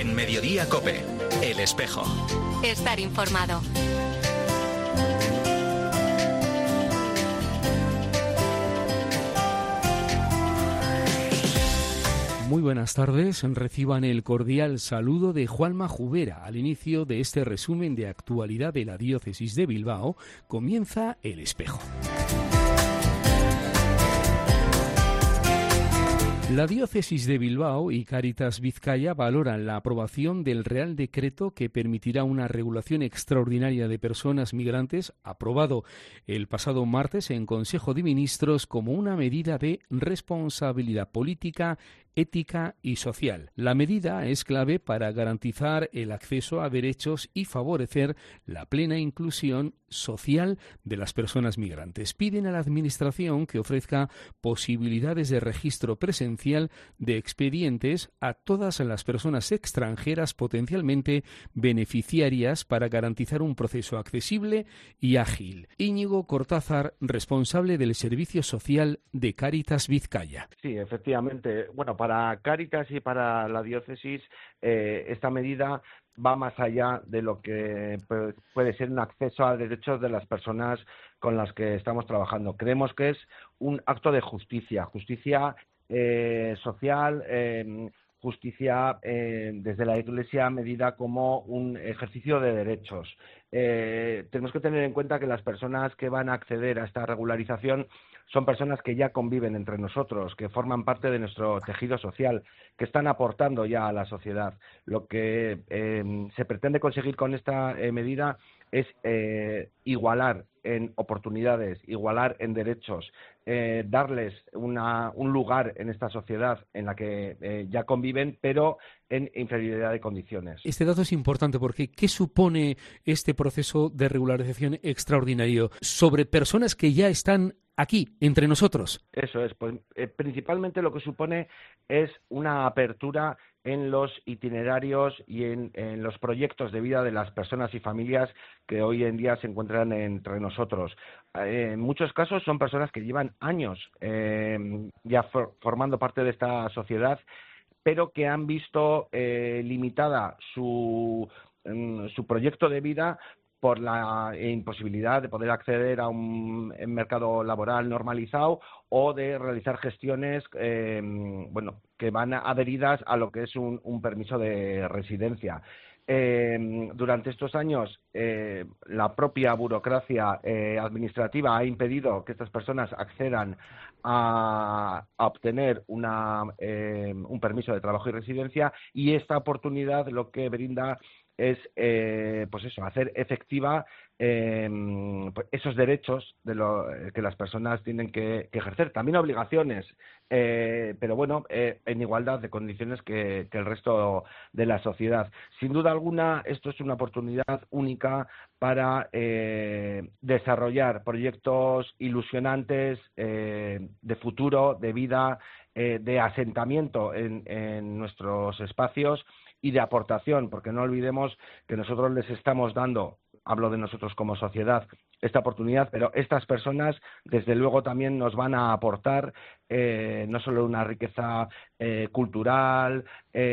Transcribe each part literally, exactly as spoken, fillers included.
En Mediodía COPE, El Espejo. Estar informado. Muy buenas tardes, reciban el cordial saludo de Juanma Jubera. Al inicio de este resumen de actualidad de la Diócesis de Bilbao, comienza El Espejo. La Diócesis de Bilbao y Cáritas Vizcaya valoran la aprobación del Real Decreto que permitirá una regulación extraordinaria de personas migrantes, aprobado el pasado martes en Consejo de Ministros como una medida de responsabilidad política, ética y social. La medida es clave para garantizar el acceso a derechos y favorecer la plena inclusión social de las personas migrantes. Piden a la Administración que ofrezca posibilidades de registro presencial de expedientes a todas las personas extranjeras potencialmente beneficiarias para garantizar un proceso accesible y ágil. Íñigo Cortázar, responsable del Servicio Social de Cáritas Vizcaya. Sí, efectivamente. Bueno, para Cáritas y para la diócesis, eh, esta medida va más allá de lo que puede ser un acceso a derechos de las personas con las que estamos trabajando. Creemos que es un acto de justicia, justicia eh, social, eh, justicia eh, desde la Iglesia medida como un ejercicio de derechos. Eh, tenemos que tener en cuenta que las personas que van a acceder a esta regularización son personas que ya conviven entre nosotros, que forman parte de nuestro tejido social, que están aportando ya a la sociedad. Lo que eh, se pretende conseguir con esta eh, medida es eh, igualar en oportunidades, igualar en derechos, eh, darles una, un lugar en esta sociedad en la que eh, ya conviven, pero en inferioridad de condiciones. Este dato es importante porque ¿qué supone este proceso de regularización extraordinario sobre personas que ya están aquí, entre nosotros? Eso es, pues eh, principalmente lo que supone es una apertura en los itinerarios y en, en los proyectos de vida de las personas y familias que hoy en día se encuentran entre nosotros. Eh, en muchos casos son personas que llevan años eh, ya for, formando parte de esta sociedad, pero que han visto eh, limitada su, eh, su proyecto de vida por la imposibilidad de poder acceder a un mercado laboral normalizado o de realizar gestiones eh, bueno, que van adheridas a lo que es un, un permiso de residencia. Eh, durante estos años, eh, la propia burocracia eh, administrativa ha impedido que estas personas accedan a, a obtener una, eh, un permiso de trabajo y residencia, y esta oportunidad lo que brinda es eh, pues eso, hacer efectiva eh, esos derechos de lo que las personas tienen que, que ejercer, también obligaciones, eh, pero bueno, eh, en igualdad de condiciones que, que el resto de la sociedad. Sin duda alguna, esto es una oportunidad única para eh, desarrollar proyectos ilusionantes eh, de futuro, de vida, eh, de asentamiento en, en nuestros espacios y de aportación, porque no olvidemos que nosotros les estamos dando, hablo de nosotros como sociedad, esta oportunidad, pero estas personas desde luego también nos van a aportar eh, no solo una riqueza eh, cultural,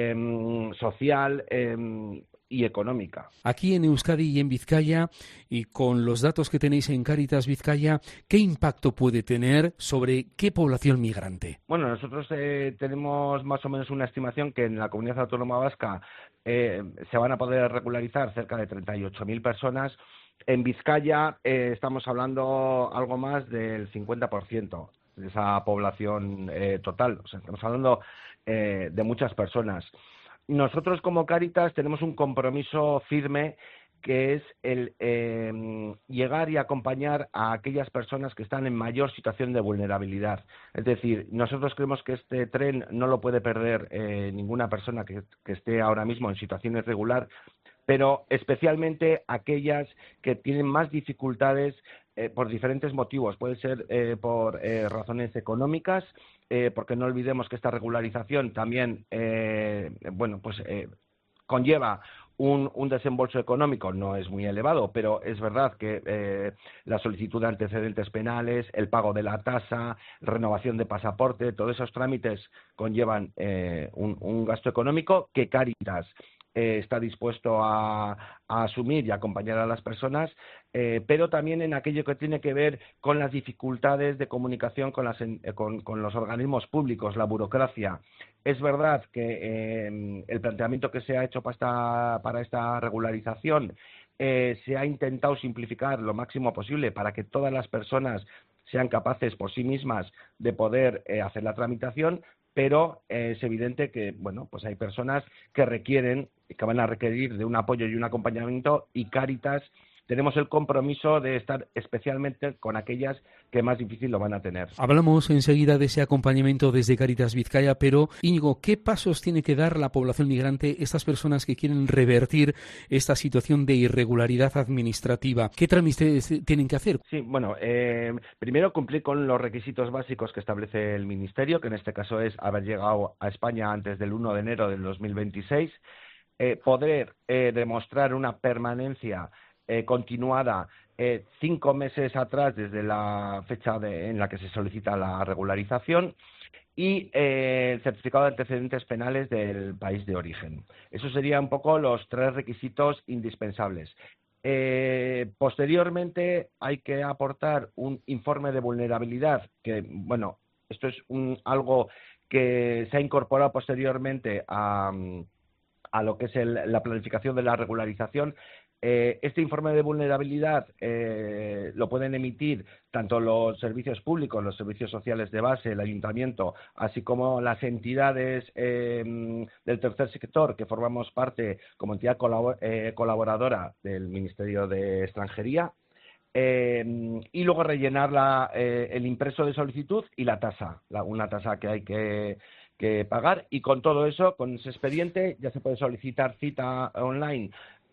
eh, social, eh, y económica. Aquí en Euskadi y en Vizcaya, y con los datos que tenéis en Cáritas Vizcaya, ¿qué impacto puede tener sobre qué población migrante? Bueno, nosotros eh, tenemos más o menos una estimación que en la Comunidad Autónoma Vasca eh, se van a poder regularizar cerca de treinta y ocho mil personas. En Vizcaya eh, estamos hablando algo más del cincuenta por ciento de esa población eh, total. O sea, estamos hablando eh, de muchas personas. Nosotros como Cáritas tenemos un compromiso firme que es el eh, llegar y acompañar a aquellas personas que están en mayor situación de vulnerabilidad. Es decir, nosotros creemos que este tren no lo puede perder eh, ninguna persona que, que esté ahora mismo en situación irregular, pero especialmente aquellas que tienen más dificultades eh, por diferentes motivos. Puede ser eh, por eh, razones económicas, eh, porque no olvidemos que esta regularización también, eh, bueno, pues eh, conlleva un, un desembolso económico, no es muy elevado, pero es verdad que eh, la solicitud de antecedentes penales, el pago de la tasa, renovación de pasaporte, todos esos trámites conllevan eh, un, un gasto económico que Cáritas eh, está dispuesto a, a asumir y acompañar a las personas, eh, pero también en aquello que tiene que ver con las dificultades de comunicación con, las, eh, con, con los organismos públicos, la burocracia. Es verdad que eh, el planteamiento que se ha hecho para esta, para esta regularización eh, se ha intentado simplificar lo máximo posible para que todas las personas sean capaces por sí mismas de poder eh, hacer la tramitación, pero eh, es evidente que, bueno, pues hay personas que requieren, que van a requerir de un apoyo y un acompañamiento, y Cáritas tenemos el compromiso de estar especialmente con aquellas que más difícil lo van a tener. Hablamos enseguida de ese acompañamiento desde Cáritas Vizcaya, pero Íñigo, ¿qué pasos tiene que dar la población migrante, estas personas que quieren revertir esta situación de irregularidad administrativa? ¿Qué trámites tienen que hacer? Sí, bueno, eh, primero cumplir con los requisitos básicos que establece el Ministerio, que en este caso es haber llegado a España antes del uno de enero del dos mil veintiséis, eh, poder eh, demostrar una permanencia Eh, continuada eh, cinco meses atrás desde la fecha de, en la que se solicita la regularización, y eh, el certificado de antecedentes penales del país de origen. Esos serían un poco los tres requisitos indispensables. Eh, posteriormente hay que aportar un informe de vulnerabilidad, que, bueno, esto es un, algo que se ha incorporado posteriormente a, a lo que es el, la planificación de la regularización. Eh, este informe de vulnerabilidad eh, lo pueden emitir tanto los servicios públicos, los servicios sociales de base, el ayuntamiento, así como las entidades eh, del tercer sector que formamos parte como entidad colabor eh, colaboradora del Ministerio de Extranjería. Eh, y luego rellenar la, eh, el impreso de solicitud y la tasa, la, una tasa que hay que, que pagar, y con todo eso, con ese expediente, ya se puede solicitar cita online,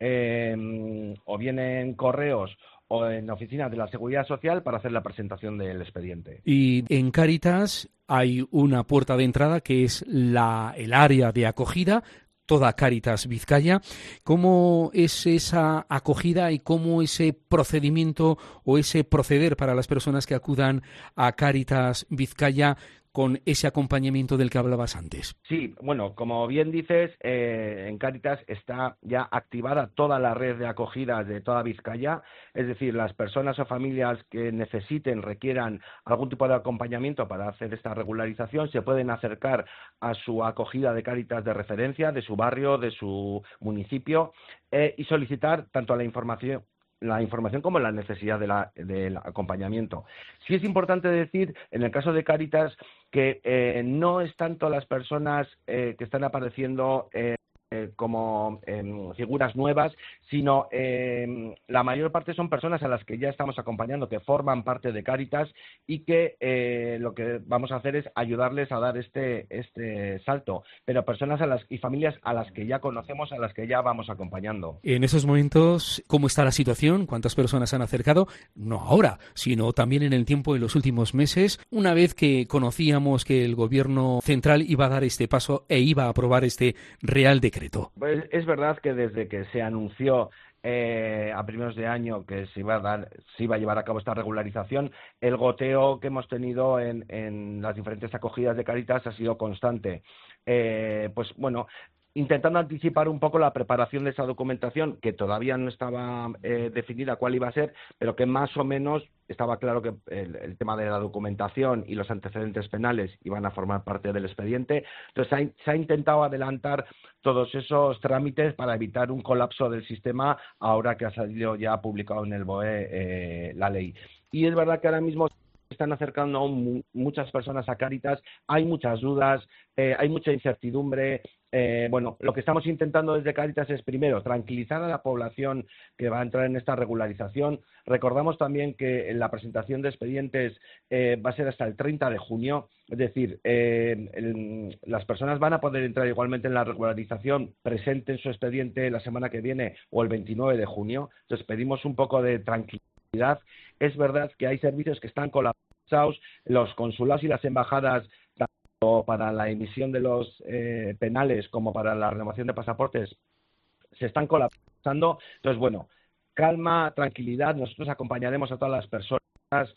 eh, o bien en correos o en oficinas de la Seguridad Social para hacer la presentación del expediente. Y en Cáritas hay una puerta de entrada que es la, el área de acogida, toda Cáritas Vizcaya. ¿Cómo es esa acogida y cómo ese procedimiento o ese proceder para las personas que acudan a Cáritas Vizcaya con ese acompañamiento del que hablabas antes? Sí, bueno, como bien dices, eh, en Cáritas está ya activada toda la red de acogida de toda Vizcaya, es decir, las personas o familias que necesiten, requieran algún tipo de acompañamiento para hacer esta regularización, se pueden acercar a su acogida de Cáritas de referencia, de su barrio, de su municipio, eh, y solicitar tanto la información la información como la necesidad de la, del acompañamiento. Sí es importante decir, en el caso de Cáritas, que eh, no es tanto las personas eh, que están apareciendo eh, eh, como eh, figuras nuevas, sino eh, la mayor parte son personas a las que ya estamos acompañando, que forman parte de Cáritas, y que eh, lo que vamos a hacer es ayudarles a dar este, este salto, pero personas a las, y familias a las que ya conocemos, a las que ya vamos acompañando. En esos momentos, ¿cómo está la situación? ¿Cuántas personas han acercado? No ahora, sino también en el tiempo, en los últimos meses, una vez que conocíamos que el Gobierno central iba a dar este paso e iba a aprobar este Real Decreto. Pues es verdad que desde que se anunció eh, a primeros de año que se iba a dar, se iba a llevar a cabo esta regularización, el goteo que hemos tenido en, en las diferentes acogidas de Cáritas ha sido constante. Eh, pues bueno, intentando anticipar un poco la preparación de esa documentación, que todavía no estaba eh, definida cuál iba a ser, pero que más o menos estaba claro que el, el tema de la documentación y los antecedentes penales iban a formar parte del expediente. Entonces, se ha, se ha intentado adelantar todos esos trámites para evitar un colapso del sistema ahora que ha salido ya publicado en el B O E eh, la ley. Y es verdad que ahora mismo están acercando mu muchas personas a Cáritas, hay muchas dudas, eh, hay mucha incertidumbre. Eh, bueno, lo que estamos intentando desde Cáritas es, primero, tranquilizar a la población que va a entrar en esta regularización. Recordamos también que la presentación de expedientes eh, va a ser hasta el treinta de junio, es decir, eh, el, las personas van a poder entrar igualmente en la regularización, presenten su expediente la semana que viene o el veintinueve de junio. Entonces, pedimos un poco de tranquilidad. Es verdad que hay servicios que están colapsados, los consulados y las embajadas, tanto para la emisión de los eh, penales como para la renovación de pasaportes, se están colapsando. Entonces, bueno, calma, tranquilidad, nosotros acompañaremos a todas las personas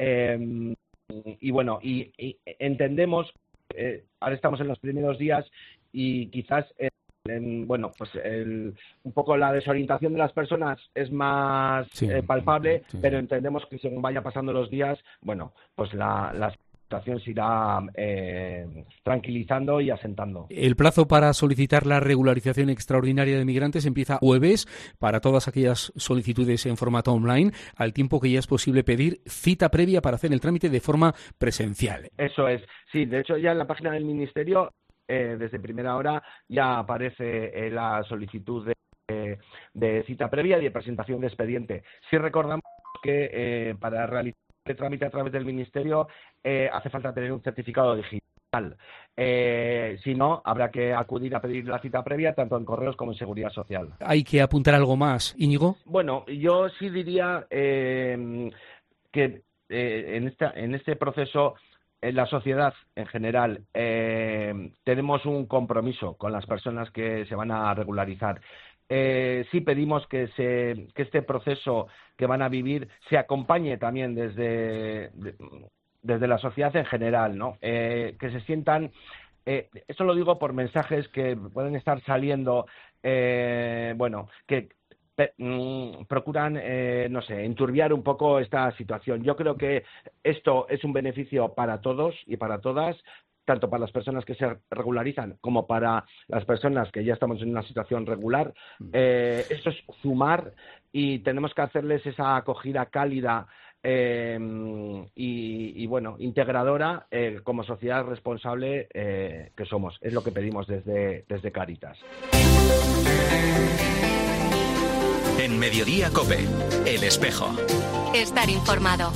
eh, y, bueno, y, y entendemos, eh, ahora estamos en los primeros días y quizás eh, En, bueno, pues el, un poco la desorientación de las personas es más sí, eh, palpable, sí, sí. Pero entendemos que según vaya pasando los días, bueno, pues la, la situación se irá eh, tranquilizando y asentando. El plazo para solicitar la regularización extraordinaria de migrantes empieza jueves para todas aquellas solicitudes en formato online, al tiempo que ya es posible pedir cita previa para hacer el trámite de forma presencial. Eso es, sí, de hecho ya en la página del Ministerio Eh, desde primera hora ya aparece eh, la solicitud de, eh, de cita previa y de presentación de expediente. Sí recordamos que eh, para realizar el trámite a través del Ministerio eh, hace falta tener un certificado digital. Eh, si no, habrá que acudir a pedir la cita previa tanto en correos como en Seguridad Social. ¿Hay que apuntar algo más, Íñigo? Bueno, yo sí diría eh, que eh, en, esta, en este proceso en la sociedad en general eh, tenemos un compromiso con las personas que se van a regularizar. Eh, sí pedimos que, se, que este proceso que van a vivir se acompañe también desde, de, desde la sociedad en general, ¿no? Eh, que se sientan, eh, esto lo digo por mensajes que pueden estar saliendo, eh, bueno, que procuran, eh, no sé, enturbiar un poco esta situación. Yo creo que esto es un beneficio para todos y para todas, tanto para las personas que se regularizan como para las personas que ya estamos en una situación regular. Eh, esto es sumar y tenemos que hacerles esa acogida cálida eh, y, y, bueno, integradora eh, como sociedad responsable eh, que somos. Es lo que pedimos desde, desde Cáritas. En Mediodía COPE, El Espejo. Estar informado.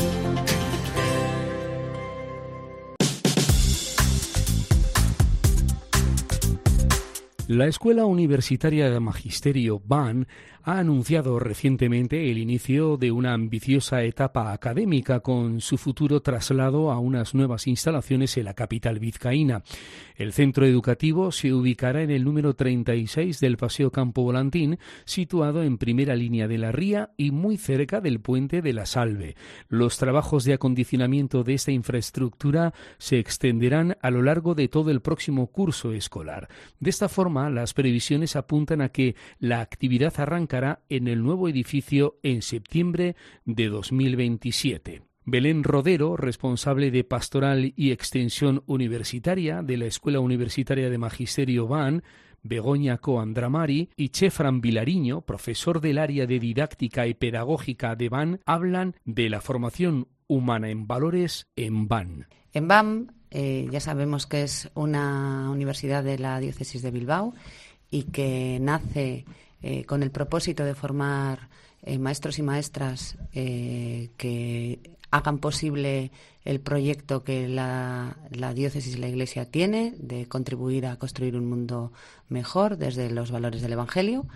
La Escuela Universitaria de Magisterio B A N ha anunciado recientemente el inicio de una ambiciosa etapa académica con su futuro traslado a unas nuevas instalaciones en la capital vizcaína. El centro educativo se ubicará en el número treinta y seis del Paseo Campo Volantín, situado en primera línea de la ría y muy cerca del puente de la Salve. Los trabajos de acondicionamiento de esta infraestructura se extenderán a lo largo de todo el próximo curso escolar. De esta forma, las previsiones apuntan a que la actividad arrancará en el nuevo edificio en septiembre de dos mil veintisiete. Belén Rodero, responsable de Pastoral y Extensión Universitaria de la Escuela Universitaria de Magisterio B A N, Begoña Coandramari y Chefran Vilariño, profesor del área de Didáctica y Pedagógica de B A N, hablan de la formación humana en valores en B A N. En B A M eh, ya sabemos que es una universidad de la diócesis de Bilbao y que nace eh, con el propósito de formar eh, maestros y maestras eh, que hagan posible el proyecto que la, la diócesis y la Iglesia tiene de contribuir a construir un mundo mejor desde los valores del Evangelio.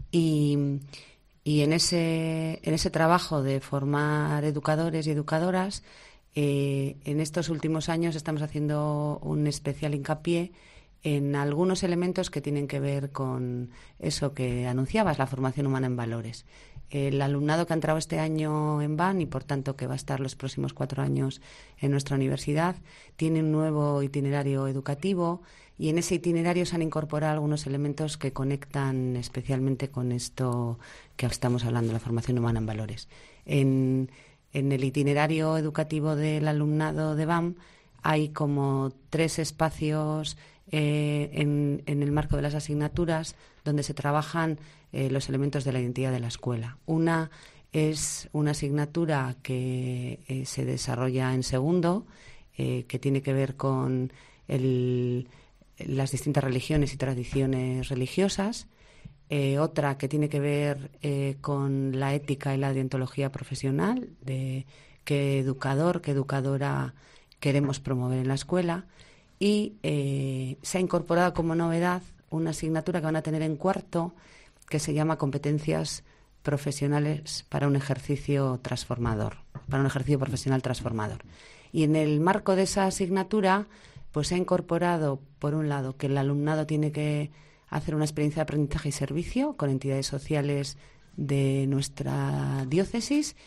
Y, y en ese, en ese trabajo de formar educadores y educadoras, eh, en estos últimos años estamos haciendo un especial hincapié en algunos elementos que tienen que ver con eso que anunciabas, la formación humana en valores. El alumnado que ha entrado este año en B A N y, por tanto, que va a estar los próximos cuatro años en nuestra universidad, tiene un nuevo itinerario educativo y en ese itinerario se han incorporado algunos elementos que conectan especialmente con esto que estamos hablando, la formación humana en valores. En, en el itinerario educativo del alumnado de B A M hay como tres espacios eh, en, en el marco de las asignaturas donde se trabajan Eh, los elementos de la identidad de la escuela. Una es una asignatura que eh, se desarrolla en segundo, eh, que tiene que ver con el, las distintas religiones y tradiciones religiosas. Eh, otra que tiene que ver eh, con la ética y la deontología profesional, de qué educador, qué educadora queremos promover en la escuela. Y eh, se ha incorporado como novedad una asignatura que van a tener en cuarto, que se llama Competencias Profesionales para un ejercicio transformador, para un ejercicio profesional transformador. Y en el marco de esa asignatura, pues se ha incorporado, por un lado, que el alumnado tiene que hacer una experiencia de aprendizaje y servicio con entidades sociales de nuestra diócesis,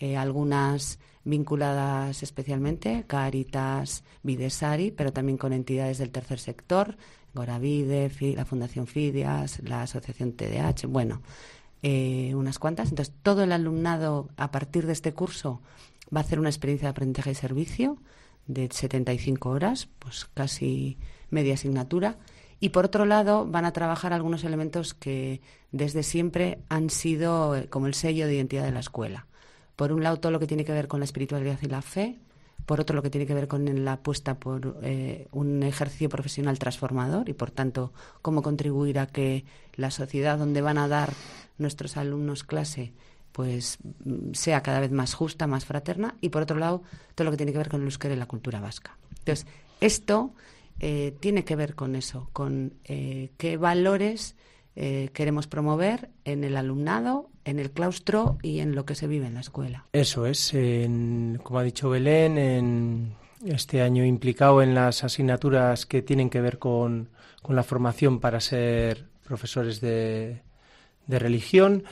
eh, algunas vinculadas especialmente, Cáritas, Bidesari, pero también con entidades del tercer sector, Goravide, la Fundación Fidias, la Asociación T D A H, bueno, eh, unas cuantas. Entonces, todo el alumnado a partir de este curso va a hacer una experiencia de aprendizaje y servicio de setenta y cinco horas, pues casi media asignatura. Y por otro lado, van a trabajar algunos elementos que desde siempre han sido eh, como el sello de identidad de la escuela. Por un lado, todo lo que tiene que ver con la espiritualidad y la fe. Por otro, lo que tiene que ver con la apuesta por eh, un ejercicio profesional transformador y, por tanto, cómo contribuir a que la sociedad donde van a dar nuestros alumnos clase pues sea cada vez más justa, más fraterna. Y, por otro lado, todo lo que tiene que ver con el euskera y la cultura vasca. Entonces, esto eh, tiene que ver con eso, con eh, qué valores eh, queremos promover en el alumnado, en el claustro y en lo que se vive en la escuela. Eso es, en, como ha dicho Belén, en este año implicado en las asignaturas que tienen que ver con, con la formación para ser profesores de, de religión.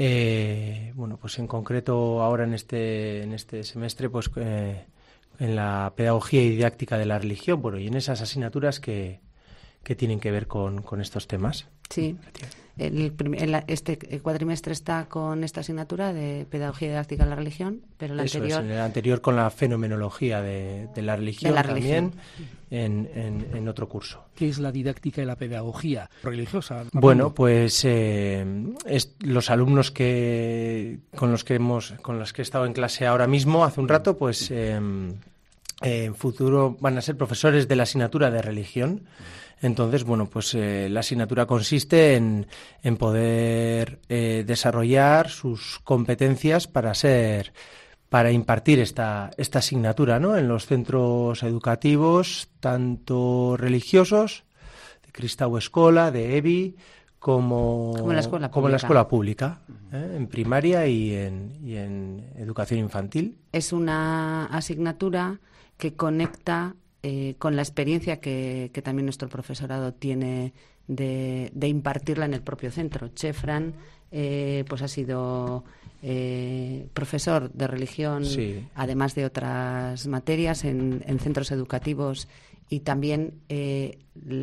Eh, bueno, pues en concreto ahora en este en este semestre, pues eh, en la pedagogía y didáctica de la religión, bueno, y en esas asignaturas que, que tienen que ver con, con estos temas. Sí, el, el, este cuatrimestre está con esta asignatura de pedagogía y didáctica de la religión, pero el Eso anterior... es, en el anterior con la fenomenología de, de la religión, de la religión. también en, en, en otro curso. ¿Qué es la didáctica y la pedagogía religiosa? Bueno, pues eh, es, los alumnos que con los que hemos con los que he estado en clase ahora mismo hace un rato, pues eh, eh, en futuro van a ser profesores de la asignatura de religión. Entonces, bueno, pues eh, la asignatura consiste en, en poder eh, desarrollar sus competencias para ser, para impartir esta, esta asignatura, ¿no? En los centros educativos, tanto religiosos, de Kristau Eskola, de E B I, como, como en la escuela como pública, en la escuela pública ¿eh? En primaria y en, y en educación infantil. Es una asignatura que conecta Eh, con la experiencia que, que también nuestro profesorado tiene de, de impartirla en el propio centro. Chefran eh, pues ha sido eh, profesor de religión, sí. además de otras materias en, en centros educativos, y también eh,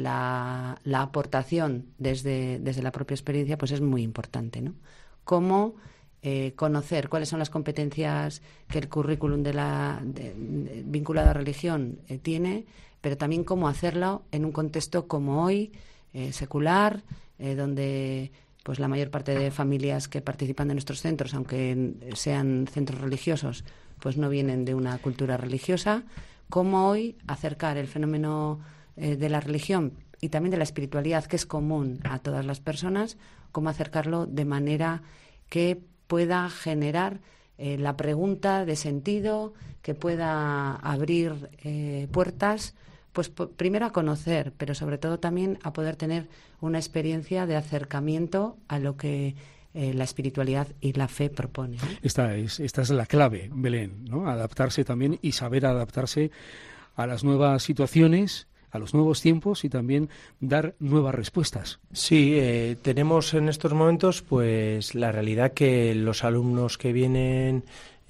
la, la aportación desde, desde la propia experiencia pues es muy importante, ¿no? Cómo Eh, conocer cuáles son las competencias que el currículum de la de, de, vinculado a religión eh, tiene, pero también cómo hacerlo en un contexto como hoy, eh, secular, eh, donde pues la mayor parte de familias que participan de nuestros centros, aunque sean centros religiosos, pues no vienen de una cultura religiosa. Cómo hoy acercar el fenómeno eh, de la religión y también de la espiritualidad, que es común a todas las personas, cómo acercarlo de manera que pueda generar eh, la pregunta de sentido, que pueda abrir eh, puertas, pues p- primero a conocer, pero sobre todo también a poder tener una experiencia de acercamiento a lo que eh, la espiritualidad y la fe propone, ¿no? Esta es, esta es la clave, Belén, ¿no? Adaptarse también y saber adaptarse a las nuevas situaciones, a los nuevos tiempos y también dar nuevas respuestas. Sí, eh, tenemos en estos momentos pues la realidad que los alumnos que vienen,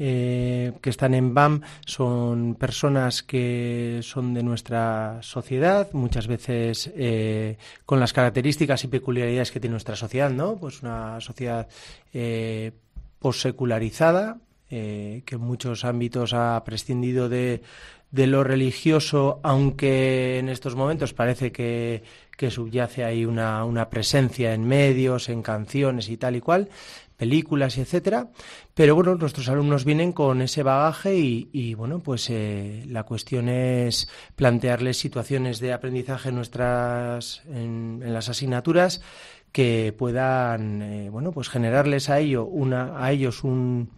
eh, que están en B A M, son personas que son de nuestra sociedad, muchas veces eh, con las características y peculiaridades que tiene nuestra sociedad, ¿no? Pues una sociedad eh, possecularizada, eh, que en muchos ámbitos ha prescindido de de lo religioso, aunque en estos momentos parece que, que subyace ahí una, una presencia en medios, en canciones y tal y cual, películas y etcétera. Pero bueno, nuestros alumnos vienen con ese bagaje y, y bueno, pues eh, la cuestión es plantearles situaciones de aprendizaje en nuestras, en, en las asignaturas que puedan, eh, bueno, pues generarles a ello una, a ellos un,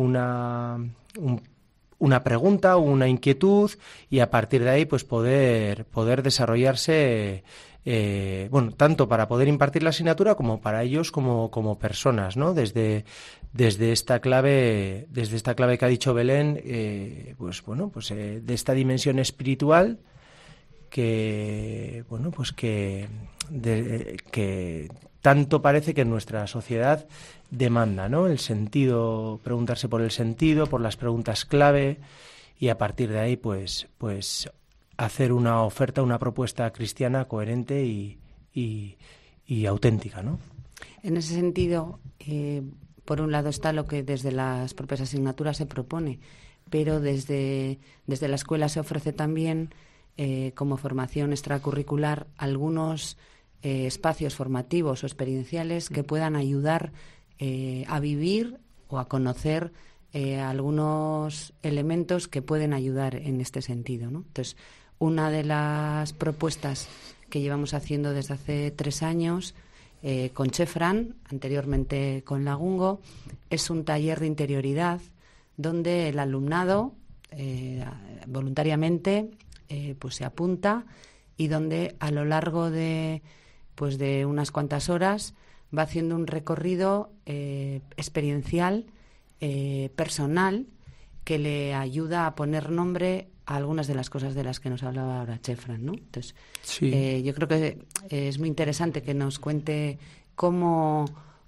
una, un una pregunta, una inquietud, y a partir de ahí pues poder poder desarrollarse eh, bueno, tanto para poder impartir la asignatura como para ellos como como personas, ¿no? Desde desde esta clave desde esta clave que ha dicho Belén, eh, pues bueno, pues eh, de esta dimensión espiritual que bueno, pues que de, que tanto parece que nuestra sociedad demanda, ¿no? El sentido, preguntarse por el sentido, por las preguntas clave, y a partir de ahí, pues, pues hacer una oferta, una propuesta cristiana coherente y, y, y auténtica, ¿no? En ese sentido, eh, por un lado está lo que desde las propias asignaturas se propone, pero desde, desde la escuela se ofrece también eh, como formación extracurricular algunos eh, espacios formativos o experienciales que puedan ayudar eh, a vivir o a conocer eh, algunos elementos que pueden ayudar en este sentido, ¿no? Entonces, una de las propuestas que llevamos haciendo desde hace tres años eh, con Chefran, anteriormente con Lagungo, es un taller de interioridad donde el alumnado eh, voluntariamente eh, pues se apunta y donde a lo largo de pues de unas cuantas horas va haciendo un recorrido eh, experiencial, eh, personal, que le ayuda a poner nombre a algunas de las cosas de las que nos hablaba ahora Chefran, ¿no? Entonces, sí. eh, yo creo que es muy interesante que nos cuente cómo,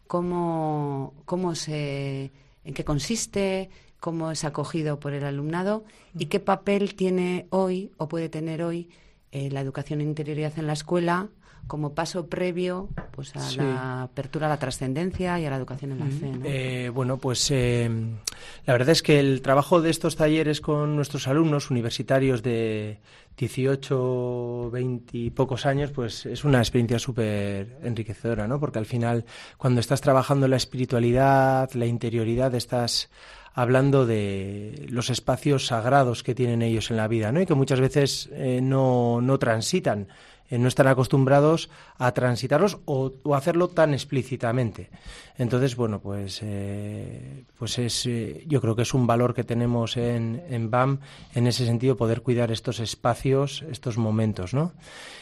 cómo, cómo se, en qué consiste, cómo es acogido por el alumnado y qué papel tiene hoy o puede tener hoy eh, la educación en interioridad en la escuela como paso previo pues a sí. la apertura a la trascendencia y a la educación en la fe, ¿no? Eh, bueno, pues eh, la verdad es que el trabajo de estos talleres con nuestros alumnos universitarios de dieciocho, veinte y pocos años, pues es una experiencia súper enriquecedora, ¿no? Porque al final, cuando estás trabajando la espiritualidad, la interioridad, estás hablando de los espacios sagrados que tienen ellos en la vida, ¿no? Y que muchas veces eh, no, no transitan. Eh, no están acostumbrados a transitarlos o, o hacerlo tan explícitamente. Entonces, bueno, pues eh, pues es eh, yo creo que es un valor que tenemos en, en B A M, en ese sentido, poder cuidar estos espacios, estos momentos, ¿no?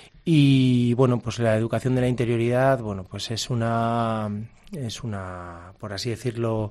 Y, bueno, pues la educación de la interioridad, bueno, pues es una, es una, por así decirlo,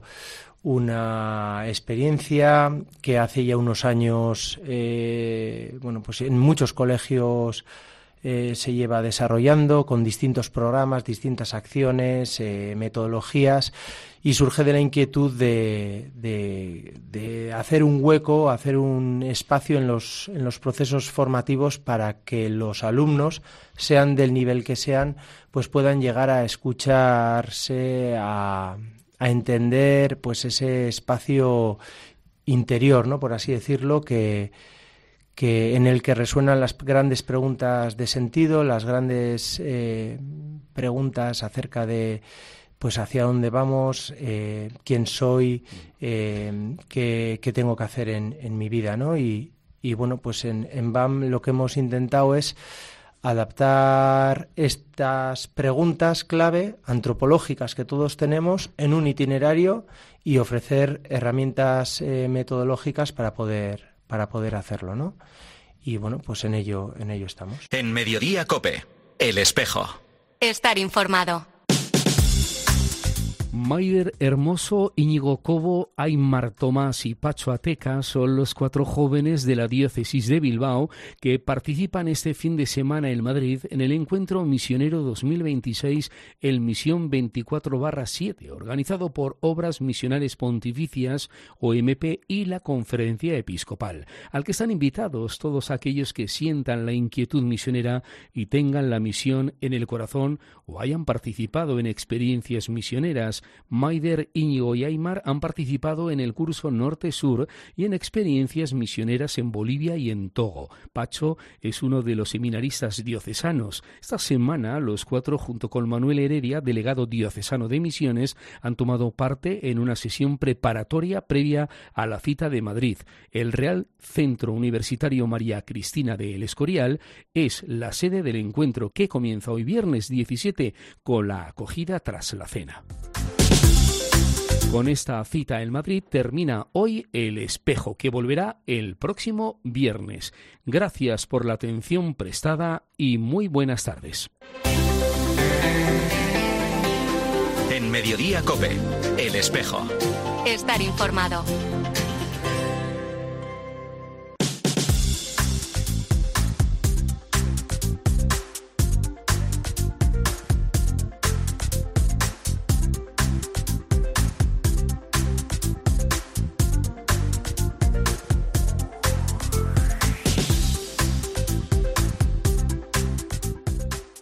una experiencia que hace ya unos años, eh, bueno, pues en muchos colegios Eh, se lleva desarrollando con distintos programas, distintas acciones, eh, metodologías, y surge de la inquietud de, de, de hacer un hueco, hacer un espacio en los, en los procesos formativos para que los alumnos, sean del nivel que sean, pues puedan llegar a escucharse, a, a entender pues ese espacio interior, ¿no? Por así decirlo, que que en el que resuenan las grandes preguntas de sentido, las grandes eh, preguntas acerca de pues hacia dónde vamos, eh, quién soy, eh, qué, qué tengo que hacer en, en mi vida, ¿no? Y, y bueno, pues en, en B A M lo que hemos intentado es adaptar estas preguntas clave antropológicas que todos tenemos en un itinerario y ofrecer herramientas eh, metodológicas para poder para poder hacerlo, ¿no? Y bueno, pues en ello, en ello estamos. En Mediodía COPE, El Espejo. Estar informado. Maider Hermoso, Íñigo Cobo, Aymar Tomás y Pacho Ateca son los cuatro jóvenes de la diócesis de Bilbao que participan este fin de semana en Madrid en el Encuentro Misionero dos mil veintiséis, el Misión veinticuatro barra siete, organizado por Obras Misionales Pontificias, O M P y la Conferencia Episcopal, al que están invitados todos aquellos que sientan la inquietud misionera y tengan la misión en el corazón o hayan participado en experiencias misioneras. Maider, Íñigo y Aymar han participado en el curso Norte-Sur y en experiencias misioneras en Bolivia y en Togo. Pacho es uno de los seminaristas diocesanos. Esta semana los cuatro, junto con Manuel Heredia, delegado diocesano de misiones, han tomado parte en una sesión preparatoria previa a la cita de Madrid. El Real Centro Universitario María Cristina de El Escorial es la sede del encuentro, que comienza hoy viernes diecisiete con la acogida tras la cena. Con esta cita en Madrid termina hoy El Espejo, que volverá el próximo viernes. Gracias por la atención prestada y muy buenas tardes. En Mediodía COPE, El Espejo. Estar informado.